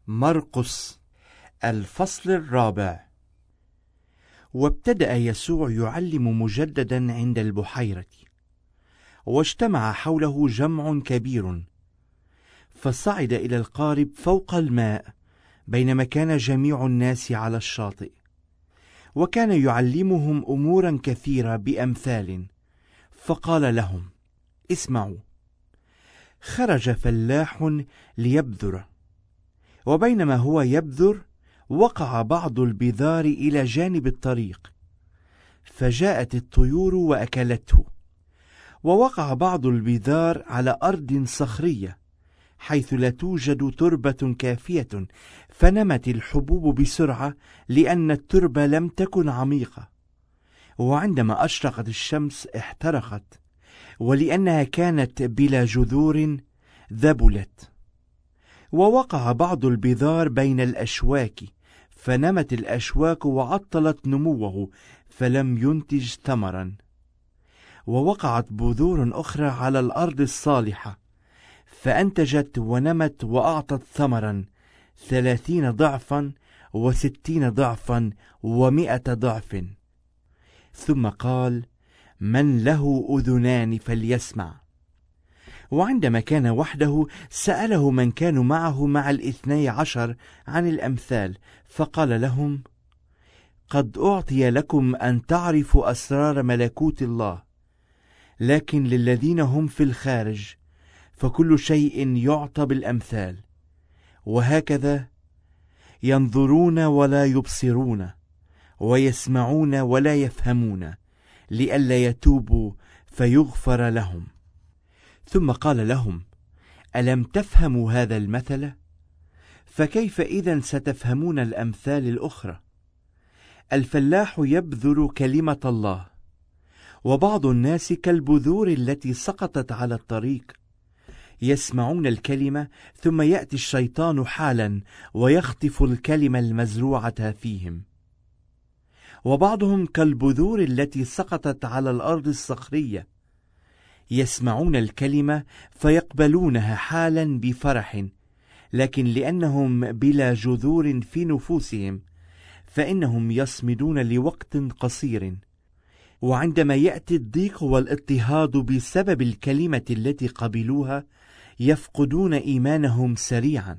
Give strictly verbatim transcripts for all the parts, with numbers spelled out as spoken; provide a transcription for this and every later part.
مرقس الفصل الرابع. وابتدأ يسوع يعلم مجددا عند البحيرة، واجتمع حوله جمع كبير، فصعد إلى القارب فوق الماء بينما كان جميع الناس على الشاطئ، وكان يعلمهم أمورا كثيرة بأمثال. فقال لهم: اسمعوا. خرج فلاح ليبذر، وبينما هو يبذر وقع بعض البذار إلى جانب الطريق، فجاءت الطيور وأكلته. ووقع بعض البذار على أرض صخرية حيث لا توجد تربة كافية، فنمت الحبوب بسرعة لأن التربة لم تكن عميقة. وعندما أشرقت الشمس احترقت، ولأنها كانت بلا جذور ذبلت. ووقع بعض البذار بين الأشواك، فنمت الأشواك وعطلت نموه فلم ينتج ثمرا. ووقعت بذور أخرى على الأرض الصالحة، فأنتجت ونمت وأعطت ثمرا ثلاثين ضعفا وستين ضعفا ومائة ضعف. ثم قال: من له أذنان فليسمع. وعندما كان وحده سأله من كانوا معه مع الاثني عشر عن الأمثال، فقال لهم: قد أعطي لكم أن تعرفوا أسرار ملكوت الله، لكن للذين هم في الخارج فكل شيء يعطى بالأمثال، وهكذا ينظرون ولا يبصرون، ويسمعون ولا يفهمون، لئلا يتوبوا فيغفر لهم. ثم قال لهم: ألم تفهموا هذا المثل؟ فكيف إذن ستفهمون الأمثال الأخرى؟ الفلاح يبذر كلمة الله، وبعض الناس كالبذور التي سقطت على الطريق، يسمعون الكلمة ثم يأتي الشيطان حالا ويخطف الكلمة المزروعة فيهم. وبعضهم كالبذور التي سقطت على الأرض الصخرية، يسمعون الكلمة فيقبلونها حالا بفرح، لكن لأنهم بلا جذور في نفوسهم فإنهم يصمدون لوقت قصير. وعندما يأتي الضيق والاضطهاد بسبب الكلمة التي قبلوها يفقدون إيمانهم سريعا.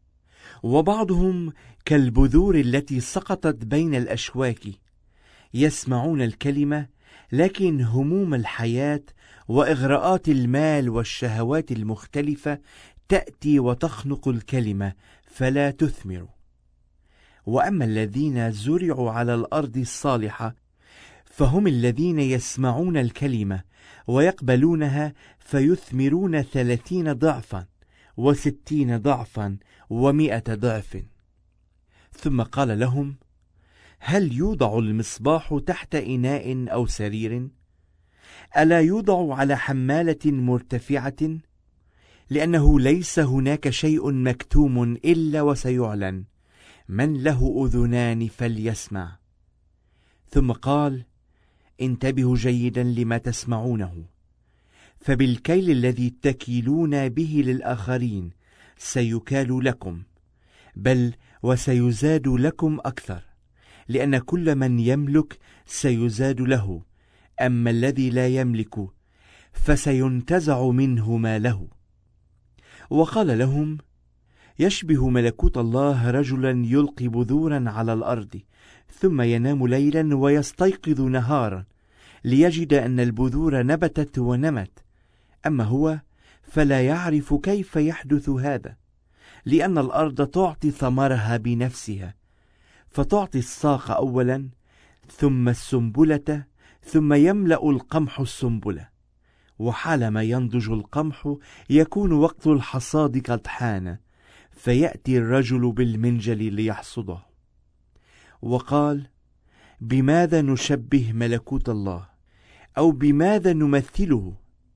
وبعضهم كالبذور التي سقطت بين الأشواك، يسمعون الكلمة لكن هموم الحياة وإغراءات المال والشهوات المختلفة تأتي وتخنق الكلمة فلا تثمر. وأما الذين زرعوا على الأرض الصالحة فهم الذين يسمعون الكلمة ويقبلونها فيثمرون ثلاثين ضعفا وستين ضعفا ومائة ضعف. ثم قال لهم: هل يوضع المصباح تحت إناء أو سرير؟ ألا يوضع على حمالة مرتفعة؟ لأنه ليس هناك شيء مكتوم إلا وسيعلن. من له أذنان فليسمع. ثم قال: انتبهوا جيدا لما تسمعونه، فبالكيل الذي تكيلون به للآخرين سيكال لكم، بل وسيزاد لكم أكثر، لأن كل من يملك سيزاد له، أما الذي لا يملك فسينتزع منه ما له. وقال لهم: يشبه ملكوت الله رجلا يلقي بذورا على الأرض، ثم ينام ليلا ويستيقظ نهارا ليجد أن البذور نبتت ونمت، أما هو فلا يعرف كيف يحدث هذا، لأن الأرض تعطي ثمرها بنفسها، فتعطي الساق أولا ثم السنبلة ثم يملأ القمح السنبلة، وحالما ينضج القمح يكون وقت الحصاد قد حان، فيأتي الرجل بالمنجل ليحصده. وقال: بماذا نشبه ملكوت الله، أو بماذا نمثله؟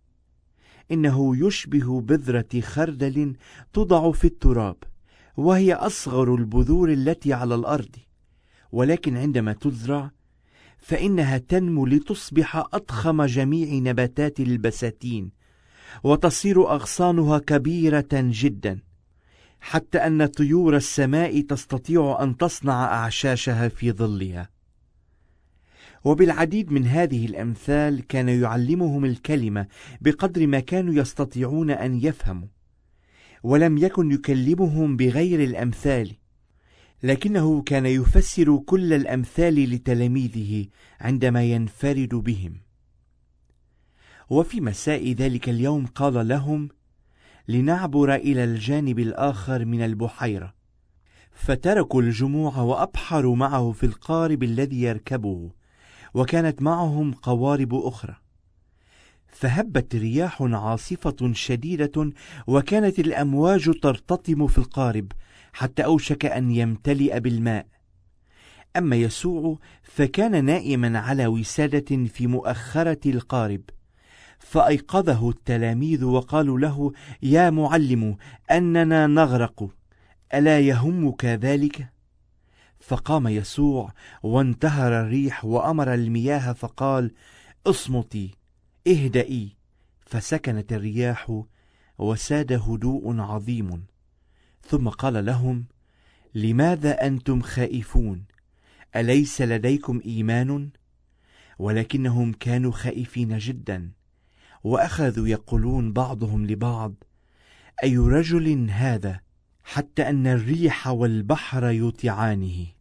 إنه يشبه بذرة خردل توضع في التراب، وهي أصغر البذور التي على الأرض، ولكن عندما تزرع فإنها تنمو لتصبح أضخم جميع نباتات البساتين، وتصير أغصانها كبيرة جدا، حتى أن طيور السماء تستطيع أن تصنع أعشاشها في ظلها. وبالعديد من هذه الأمثال كان يعلمهم الكلمة بقدر ما كانوا يستطيعون أن يفهموا، ولم يكن يكلمهم بغير الأمثال، لكنه كان يفسر كل الأمثال لتلاميذه عندما ينفرد بهم. وفي مساء ذلك اليوم قال لهم: لنعبر إلى الجانب الآخر من البحيرة. فتركوا الجموع وأبحروا معه في القارب الذي يركبه، وكانت معهم قوارب أخرى. فهبت رياح عاصفة شديدة، وكانت الأمواج ترتطم في القارب حتى أوشك أن يمتلئ بالماء. أما يسوع فكان نائما على وسادة في مؤخرة القارب، فأيقظه التلاميذ وقالوا له: يا معلم، أننا نغرق، ألا يهمك ذلك؟ فقام يسوع وانتهر الريح وأمر المياه فقال: اصمتي، اهدئي. فسكنت الرياح وساد هدوء عظيم. ثم قال لهم: لماذا أنتم خائفون؟ أليس لديكم إيمان؟ ولكنهم كانوا خائفين جدا، وأخذوا يقولون بعضهم لبعض: أي رجل هذا حتى أن الريح والبحر يطيعانه.